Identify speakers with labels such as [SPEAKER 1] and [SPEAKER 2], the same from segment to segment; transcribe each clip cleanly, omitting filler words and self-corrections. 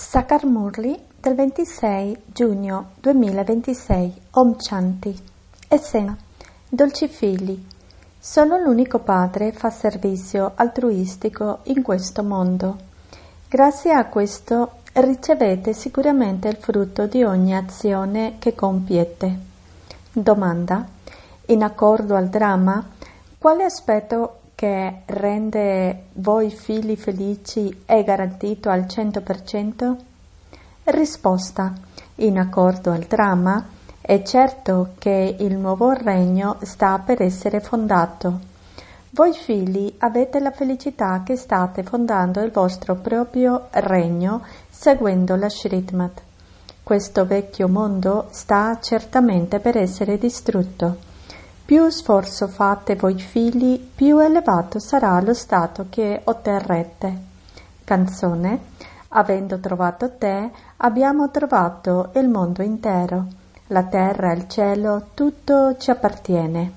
[SPEAKER 1] Sakar Murli del 26 giugno 2026 Om Shanti. Essenza. Dolci figli, solo l'unico padre fa servizio altruistico in questo mondo. Grazie a questo ricevete sicuramente il frutto di ogni azione che compiete. Domanda. In accordo al dramma, quale aspetto che rende voi figli felici è garantito al 100%? Risposta. In accordo al dramma, è certo che il nuovo regno sta per essere fondato. Voi figli avete la felicità che state fondando il vostro proprio regno seguendo la Shrimat. Questo vecchio mondo sta certamente per essere distrutto. Più sforzo fate voi figli, più elevato sarà lo stato che otterrete. Canzone. Avendo trovato te, abbiamo trovato il mondo intero. La terra e il cielo, tutto ci appartiene.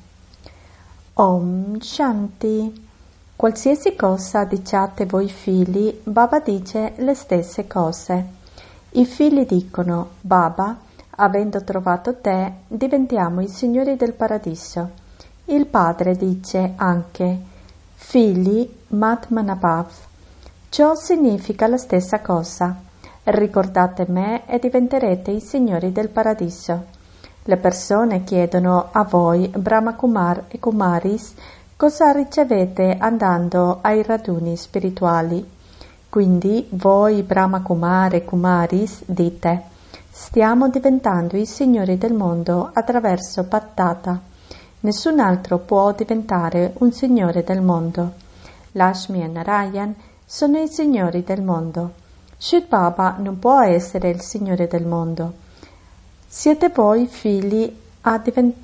[SPEAKER 1] Om Shanti. Qualsiasi cosa diciate voi figli, Baba dice le stesse cose. I figli dicono, Baba, avendo trovato te, diventiamo i signori del paradiso. Il padre dice anche, figli Matmanabhav. Ciò significa la stessa cosa. Ricordate me e diventerete i signori del paradiso. Le persone chiedono a voi, Brahma Kumar e Kumaris, cosa ricevete andando ai raduni spirituali. Quindi voi, Brahma Kumar e Kumaris, dite, stiamo diventando i signori del mondo attraverso Pattata. Nessun altro può diventare un signore del mondo. Lakshmi e Narayan sono i signori del mondo. Shri Baba non può essere il signore del mondo. Siete voi figli a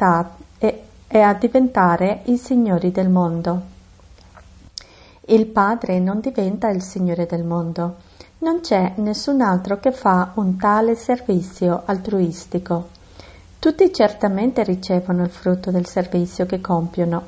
[SPEAKER 1] diventare i signori del mondo. Il padre non diventa il signore del mondo. Non c'è nessun altro che fa un tale servizio altruistico. Tutti certamente ricevono il frutto del servizio che compiono,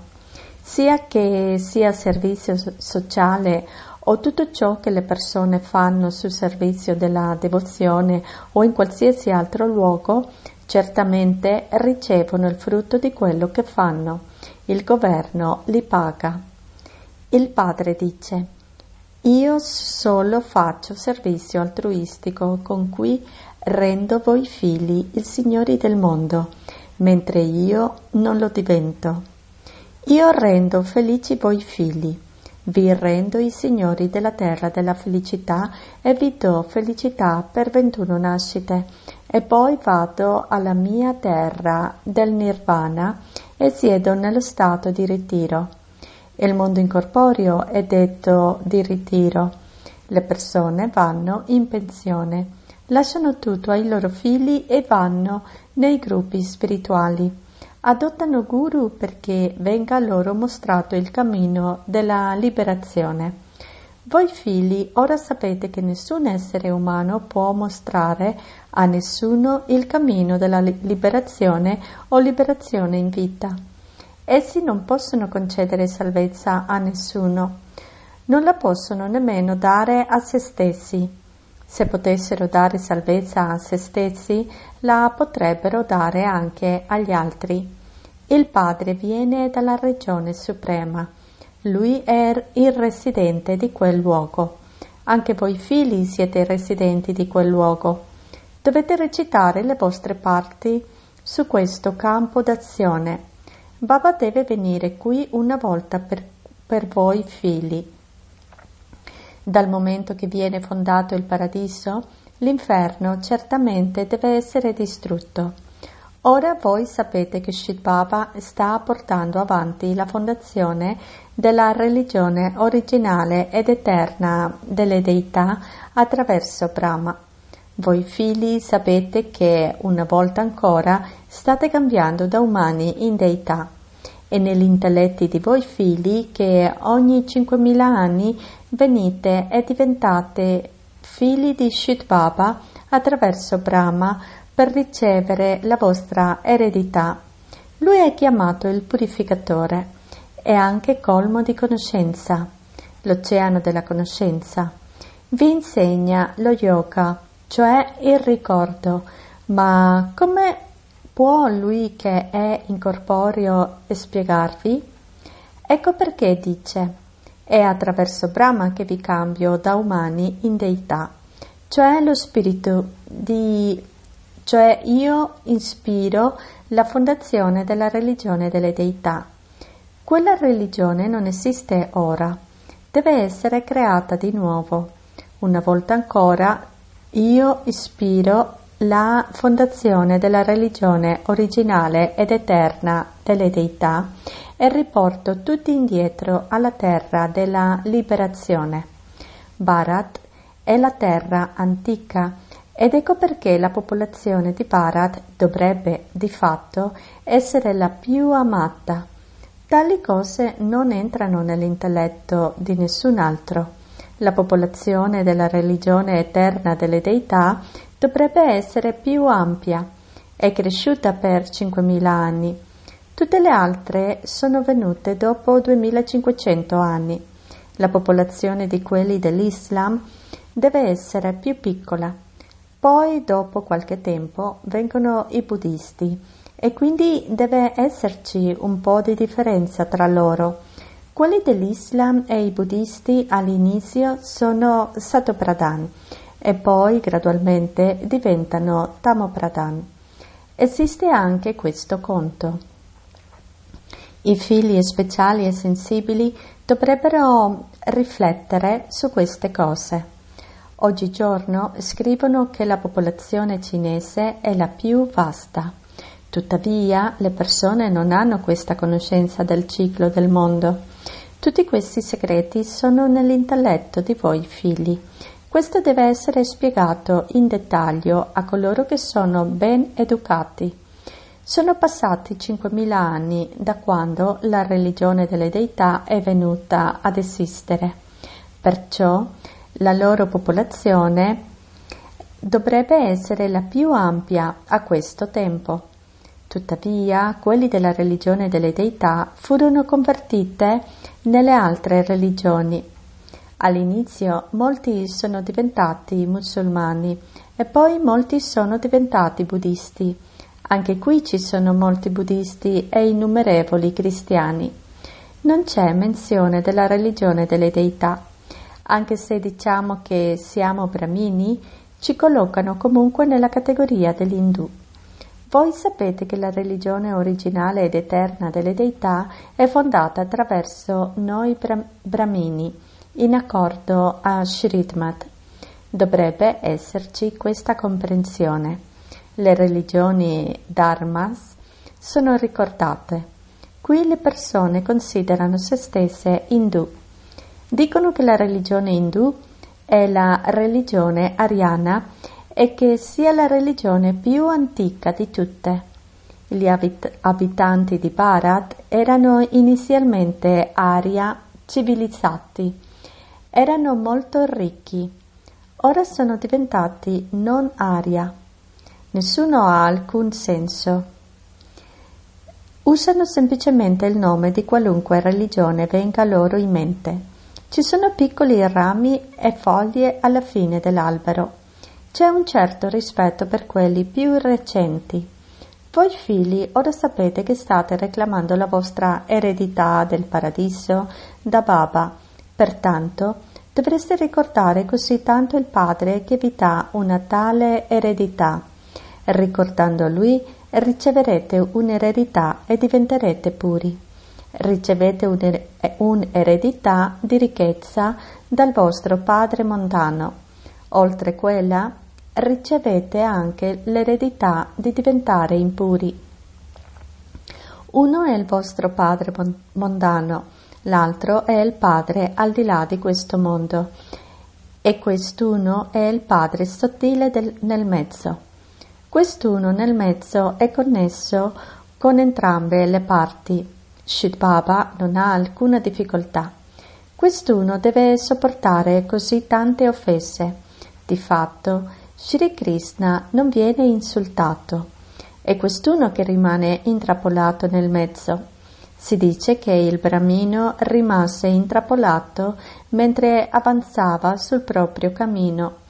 [SPEAKER 1] sia che sia servizio sociale o tutto ciò che le persone fanno sul servizio della devozione o in qualsiasi altro luogo, certamente ricevono il frutto di quello che fanno. Il governo li paga. Il padre dice, io solo faccio servizio altruistico con cui rendo voi figli i signori del mondo, mentre io non lo divento. Io rendo felici voi figli, vi rendo i signori della terra della felicità e vi do felicità per 21 nascite, e poi vado alla mia terra del nirvana e siedo nello stato di ritiro. Il mondo incorporeo è detto di ritiro. Le persone vanno in pensione, lasciano tutto ai loro figli e vanno nei gruppi spirituali. Adottano guru perché venga loro mostrato il cammino della liberazione. Voi figli ora sapete che nessun essere umano può mostrare a nessuno il cammino della liberazione o liberazione in vita. Essi non possono concedere salvezza a nessuno, non la possono nemmeno dare a se stessi. Se potessero dare salvezza a se stessi, la potrebbero dare anche agli altri. Il Padre viene dalla regione suprema. Lui è il residente di quel luogo. Anche voi figli siete residenti di quel luogo. Dovete recitare le vostre parti su questo campo d'azione. Baba deve venire qui una volta per voi figli. Dal momento che viene fondato il paradiso, l'inferno certamente deve essere distrutto. Ora voi sapete che Shri Baba sta portando avanti la fondazione della religione originale ed eterna delle deità attraverso Brahma. Voi figli sapete che una volta ancora state cambiando da umani in deità. E negli intelletti di voi figli che ogni 5.000 anni venite e diventate figli di Shri Baba attraverso Brahma per ricevere la vostra eredità. Lui è chiamato il purificatore, è anche colmo di conoscenza, l'oceano della conoscenza. Vi insegna lo yoga, cioè il ricordo. Ma come può lui che è incorporeo spiegarvi? Ecco perché dice: è attraverso Brahma che vi cambio da umani in deità, cioè lo spirito cioè io ispiro la fondazione della religione delle deità. Quella religione non esiste ora, deve essere creata di nuovo. Una volta ancora io ispiro la fondazione della religione originale ed eterna delle deità e riporto tutti indietro alla terra della liberazione. Bharat è la terra antica ed ecco perché la popolazione di Bharat dovrebbe di fatto essere la più amata. Tali cose non entrano nell'intelletto di nessun altro. La popolazione della religione eterna delle deità dovrebbe essere più ampia. È cresciuta per 5.000 anni. Tutte le altre sono venute dopo 2.500 anni. La popolazione di quelli dell'Islam deve essere più piccola. Poi, dopo qualche tempo, vengono i buddisti e quindi deve esserci un po' di differenza tra loro. Quelli dell'Islam e i buddisti all'inizio sono Satopradhan e poi gradualmente diventano Tamopradhan. Esiste anche questo conto. I figli speciali e sensibili dovrebbero riflettere su queste cose. Oggigiorno scrivono che la popolazione cinese è la più vasta. Tuttavia, le persone non hanno questa conoscenza del ciclo del mondo. Tutti questi segreti sono nell'intelletto di voi figli. Questo deve essere spiegato in dettaglio a coloro che sono ben educati. Sono passati 5.000 anni da quando la religione delle deità è venuta ad esistere. Perciò la loro popolazione dovrebbe essere la più ampia a questo tempo. Tuttavia, quelli della religione delle deità furono convertite nelle altre religioni. All'inizio molti sono diventati musulmani e poi molti sono diventati buddisti. Anche qui ci sono molti buddisti e innumerevoli cristiani. Non c'è menzione della religione delle deità. Anche se diciamo che siamo brahmini, ci collocano comunque nella categoria degli indù. Voi sapete che la religione originale ed eterna delle deità è fondata attraverso noi brahmini, in accordo a Shrimad. Dovrebbe esserci questa comprensione. Le religioni dharmas sono ricordate. Qui le persone considerano se stesse indù. Dicono che la religione indù è la religione ariana e che sia la religione più antica di tutte. Gli abitanti di Bharat erano inizialmente aria civilizzati, erano molto ricchi, ora sono diventati non aria. Nessuno ha alcun senso. Usano semplicemente il nome di qualunque religione venga loro in mente. Ci sono piccoli rami e foglie alla fine dell'albero. C'è un certo rispetto per quelli più recenti. Voi figli ora sapete che state reclamando la vostra eredità del paradiso da Baba. Pertanto dovreste ricordare così tanto il Padre che vi dà una tale eredità. Ricordando Lui riceverete un'eredità e diventerete puri. Ricevete un'eredità di ricchezza dal vostro Padre mondano. Oltre quella, ricevete anche l'eredità di diventare impuri. Uno è il vostro Padre mondano, l'altro è il Padre al di là di questo mondo, e quest'uno è il Padre sottile nel mezzo. Quest'uno nel mezzo è connesso con entrambe le parti. Shri Baba non ha alcuna difficoltà. Quest'uno deve sopportare così tante offese. Di fatto, Shri Krishna non viene insultato. È quest'uno che rimane intrappolato nel mezzo. Si dice che il Brahmino rimase intrappolato mentre avanzava sul proprio cammino.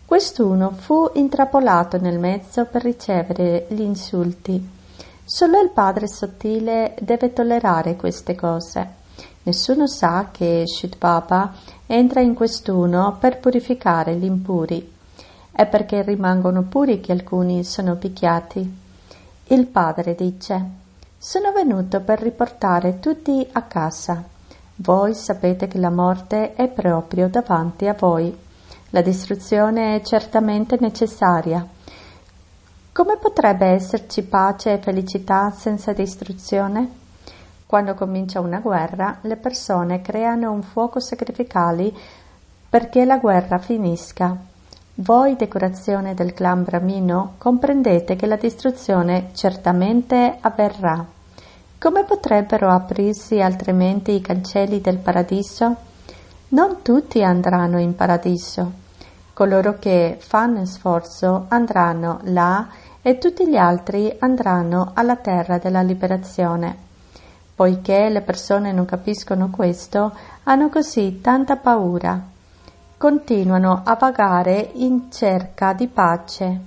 [SPEAKER 1] Quest'uno fu intrappolato nel mezzo per ricevere gli insulti. Solo il padre sottile deve tollerare queste cose. Nessuno sa che Shit Baba entra in quest'uno per purificare gli impuri. È perché rimangono puri che alcuni sono picchiati. Il padre dice: sono venuto per riportare tutti a casa. Voi sapete che la morte è proprio davanti a voi. La distruzione è certamente necessaria. Come potrebbe esserci pace e felicità senza distruzione? Quando comincia una guerra, le persone creano un fuoco sacrificale perché la guerra finisca. Voi, decorazione del clan Brahmino, comprendete che la distruzione certamente avverrà. Come potrebbero aprirsi altrimenti i cancelli del paradiso? Non tutti andranno in paradiso. Coloro che fanno sforzo andranno là e tutti gli altri andranno alla terra della liberazione. Poiché le persone non capiscono questo, hanno così tanta paura. Continuano a vagare in cerca di pace.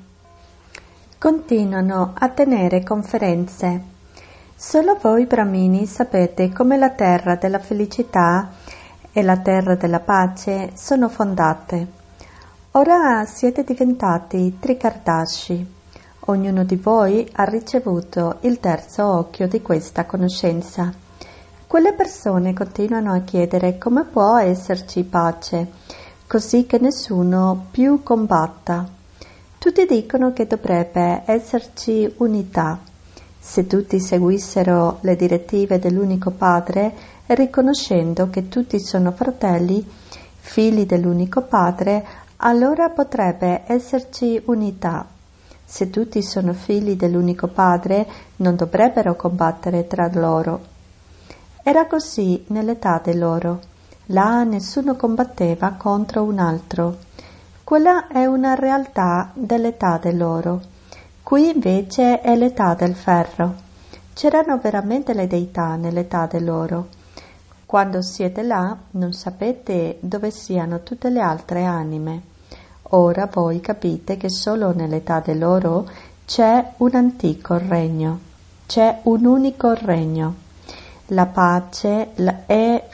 [SPEAKER 1] Continuano a tenere conferenze. Solo voi brahmini sapete come la terra della felicità e la terra della pace sono fondate. Ora siete diventati trikardashi. Ognuno di voi ha ricevuto il terzo occhio di questa conoscenza. Quelle persone continuano a chiedere come può esserci pace, così che nessuno più combatta. Tutti dicono che dovrebbe esserci unità. Se tutti seguissero le direttive dell'unico Padre, riconoscendo che tutti sono fratelli, figli dell'unico Padre, allora potrebbe esserci unità. Se tutti sono figli dell'unico Padre, non dovrebbero combattere tra loro. Era così nell'età dell'oro. Là nessuno combatteva contro un altro. Quella è una realtà dell'età dell'oro. Qui invece è l'età del ferro. C'erano veramente le deità nell'età dell'oro. Quando siete là, non sapete dove siano tutte le altre anime. Ora voi capite che solo nell'età dell'oro c'è un antico regno, c'è un unico regno. La pace e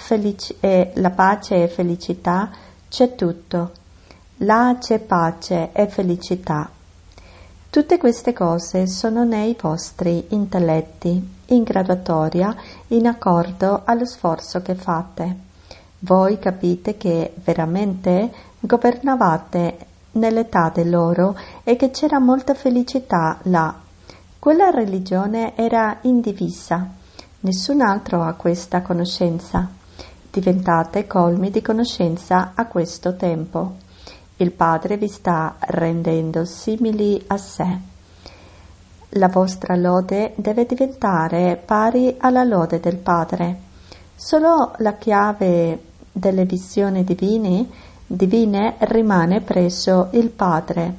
[SPEAKER 1] felicità, c'è tutto. Là c'è pace e felicità. Tutte queste cose sono nei vostri intelletti, in graduatoria, in accordo allo sforzo che fate. Voi capite che veramente governavate nell'età dell'oro e che c'era molta felicità là. Quella religione era indivisa. Nessun altro ha questa conoscenza. Diventate colmi di conoscenza a questo tempo. Il Padre vi sta rendendo simili a sé. La vostra lode deve diventare pari alla lode del Padre. Solo la chiave delle visioni divine rimane presso il Padre.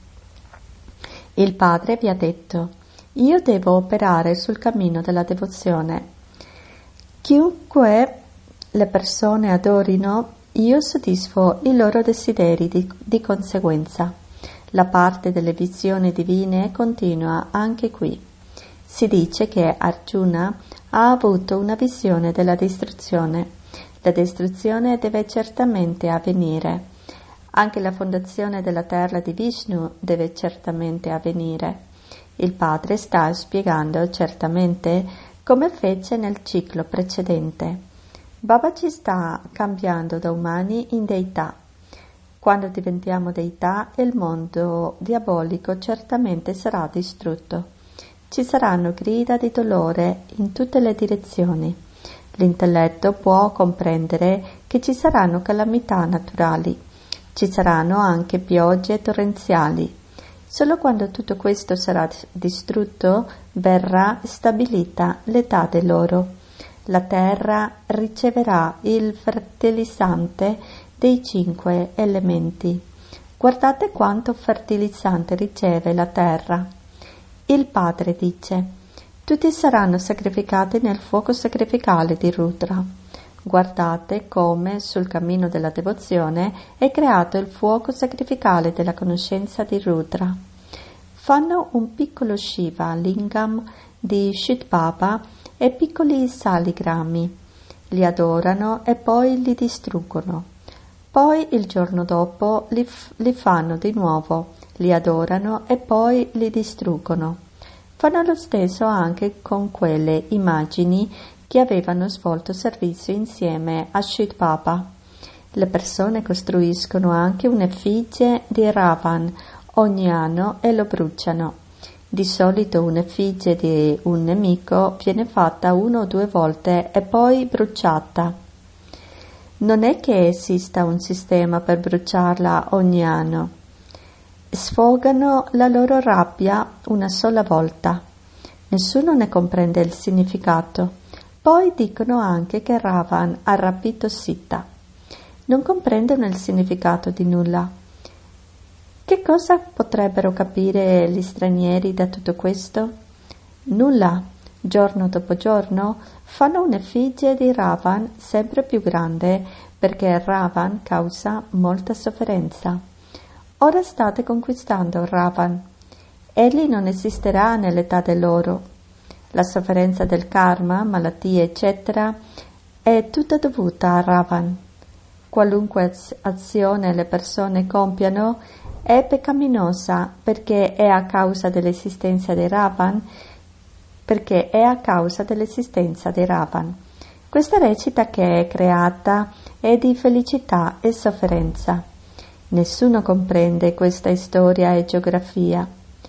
[SPEAKER 1] Il Padre vi ha detto: io devo operare sul cammino della devozione. Chiunque le persone adorino, io soddisfo i loro desideri di conseguenza. La parte delle visioni divine continua anche qui. Si dice che Arjuna ha avuto una visione della distruzione. La distruzione deve certamente avvenire. Anche la fondazione della terra di Vishnu deve certamente avvenire. Il Padre sta spiegando certamente come fece nel ciclo precedente. Baba ci sta cambiando da umani in deità. Quando diventiamo deità, il mondo diabolico certamente sarà distrutto. Ci saranno grida di dolore in tutte le direzioni. L'intelletto può comprendere che ci saranno calamità naturali. Ci saranno anche piogge torrenziali. Solo quando tutto questo sarà distrutto verrà stabilita l'età dell'oro. La terra riceverà il fertilizzante dei 5 elementi. Guardate quanto fertilizzante riceve la terra. Il Padre dice: tutti saranno sacrificati nel fuoco sacrificale di Rudra. Guardate come, sul cammino della devozione, è creato il fuoco sacrificale della conoscenza di Rudra. Fanno un piccolo Shiva Lingam di Shitbaba e piccoli saligrami, li adorano e poi li distruggono. Poi il giorno dopo li fanno di nuovo, li adorano e poi li distruggono. Fanno lo stesso anche con quelle immagini che avevano svolto servizio insieme a Shitbaba. Le persone costruiscono anche un'effigie di Ravan ogni anno e lo bruciano. Di solito un'effigie di un nemico viene fatta 1 o 2 volte e poi bruciata. Non è che esista un sistema per bruciarla ogni anno. Sfogano la loro rabbia una sola volta. Nessuno ne comprende il significato. Poi dicono anche che Ravan ha rapito Sita. Non comprendono il significato di nulla. Che cosa potrebbero capire gli stranieri da tutto questo? Nulla. Giorno dopo giorno fanno un'effigie di Ravan sempre più grande perché Ravan causa molta sofferenza. Ora state conquistando Ravan. Egli non esisterà nell'età dell'oro. La sofferenza del karma, malattie, eccetera, è tutta dovuta a Ravan. Qualunque azione le persone compiano è peccaminosa perché è a causa dell'esistenza di Ravan, Questa recita che è creata è di felicità e sofferenza. Nessuno comprende questa storia e geografia.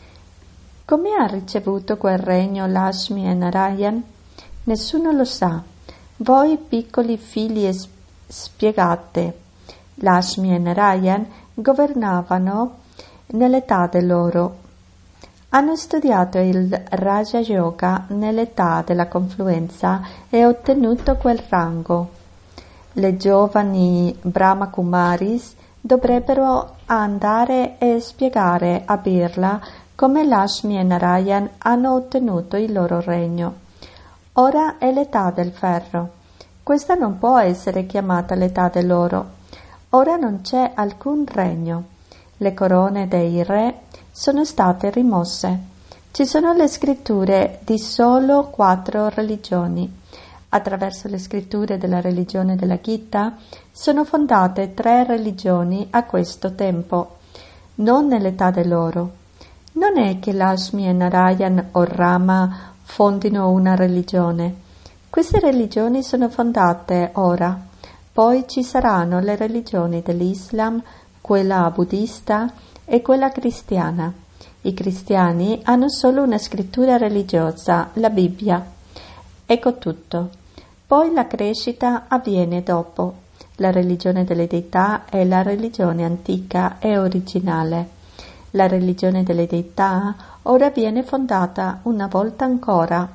[SPEAKER 1] Come ha ricevuto quel regno Lakshmi e Narayan? Nessuno lo sa. Voi piccoli figli spiegate. Lakshmi e Narayan governavano nell'età dell'oro. Hanno studiato il Raja Yoga nell'età della confluenza e ottenuto quel rango. Le giovani Brahma Kumaris dovrebbero andare e spiegare a Birla come Lakshmi e Narayan hanno ottenuto il loro regno. Ora è l'età del ferro. Questa non può essere chiamata l'età dell'oro. Ora non c'è alcun regno. Le corone dei re sono state rimosse. Ci sono le scritture di solo 4 religioni. Attraverso le scritture della religione della Gita sono fondate 3 religioni a questo tempo, non nell'età dell'oro. Non è che Lakshmi e Narayan o Rama fondino una religione. Queste religioni sono fondate ora. Poi ci saranno le religioni dell'Islam, quella buddista e quella cristiana. I cristiani hanno solo una scrittura religiosa, la Bibbia. Ecco tutto. Poi la crescita avviene dopo. La religione delle deità è la religione antica e originale. La religione delle deità ora viene fondata una volta ancora.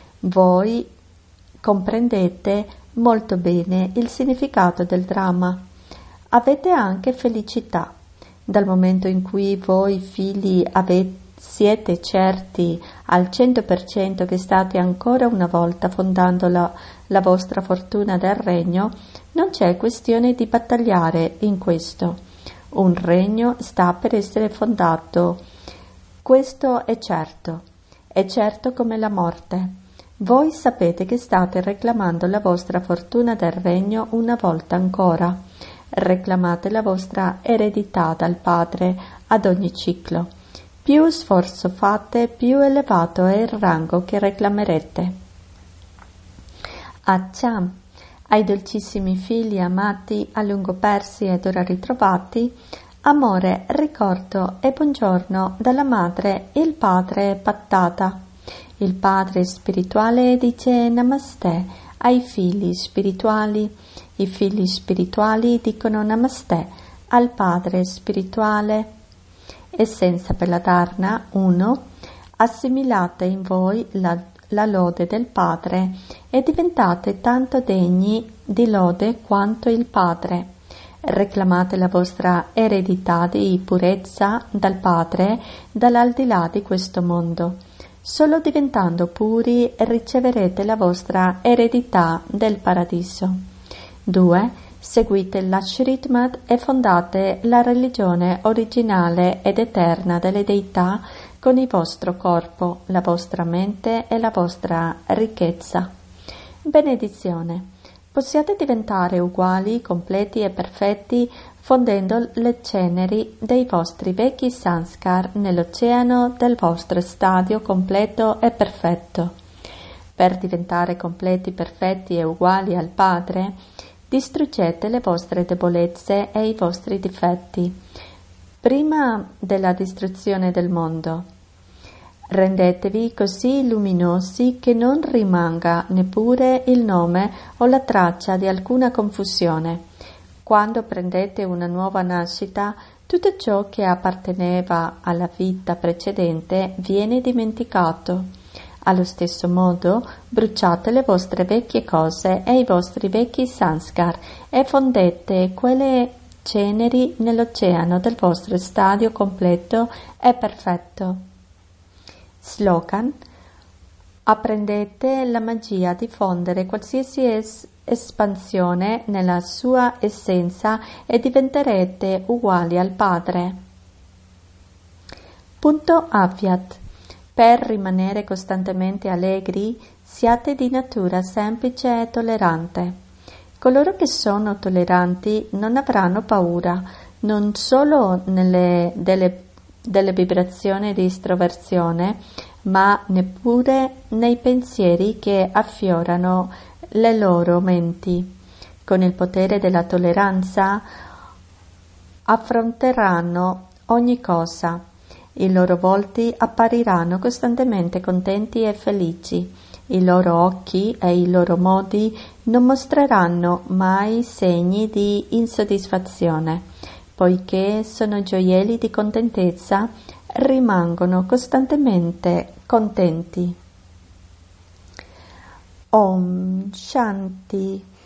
[SPEAKER 1] Voi comprendete molto bene il significato del dramma. Avete anche felicità. Dal momento in cui voi figli siete certi al 100% che state ancora una volta fondando la vostra fortuna del regno, non c'è questione di battagliare in questo. Un regno sta per essere fondato. Questo è certo come la morte. Voi sapete che state reclamando la vostra fortuna del regno una volta ancora. Reclamate la vostra eredità dal padre ad ogni ciclo. Più sforzo fate, più elevato è il rango che reclamerete. Accia, ai dolcissimi figli amati, a lungo persi ed ora ritrovati, amore, ricordo e buongiorno dalla madre e il padre Pattata. Il padre spirituale dice Namaste ai figli spirituali. I figli spirituali dicono Namaste al padre spirituale. Essenza per la Dharna 1. Assimilate in voi la lode del Padre e diventate tanto degni di lode quanto il Padre. Reclamate la vostra eredità di purezza dal Padre dall'aldilà di questo mondo. Solo diventando puri riceverete la vostra eredità del paradiso. 2. Seguite l'Ashritmad e fondate la religione originale ed eterna delle deità con il vostro corpo, la vostra mente e la vostra ricchezza. Benedizione. Possiate diventare uguali, completi e perfetti fondendo le ceneri dei vostri vecchi sanskar nell'oceano del vostro stadio completo e perfetto. Per diventare completi, perfetti e uguali al Padre, distruggete le vostre debolezze e i vostri difetti prima della distruzione del mondo. Rendetevi così luminosi che non rimanga neppure il nome o la traccia di alcuna confusione. Quando prendete una nuova nascita, tutto ciò che apparteneva alla vita precedente viene dimenticato. Allo stesso modo, bruciate le vostre vecchie cose e i vostri vecchi sanskar e fondete quelle ceneri nell'oceano del vostro stadio completo e perfetto. Slogan: apprendete la magia di fondere qualsiasi espansione nella sua essenza e diventerete uguali al Padre. Punto Avyat. Per rimanere costantemente allegri, siate di natura semplice e tollerante. Coloro che sono tolleranti non avranno paura, non solo delle vibrazioni di estroversione, ma neppure nei pensieri che affiorano le loro menti. Con il potere della tolleranza affronteranno ogni cosa. I loro volti appariranno costantemente contenti e felici. I loro occhi e i loro modi non mostreranno mai segni di insoddisfazione, poiché sono gioielli di contentezza, rimangono costantemente contenti. Om Shanti.